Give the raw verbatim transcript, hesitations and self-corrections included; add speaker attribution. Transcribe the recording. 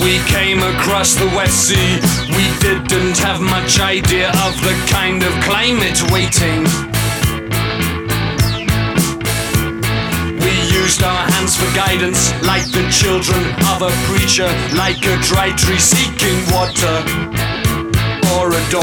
Speaker 1: We came across the West Sea. We didn't have much idea of the kind of climate waiting. We used our hands for guidance, like the children of a preacher, like a dry tree seeking water, or a dog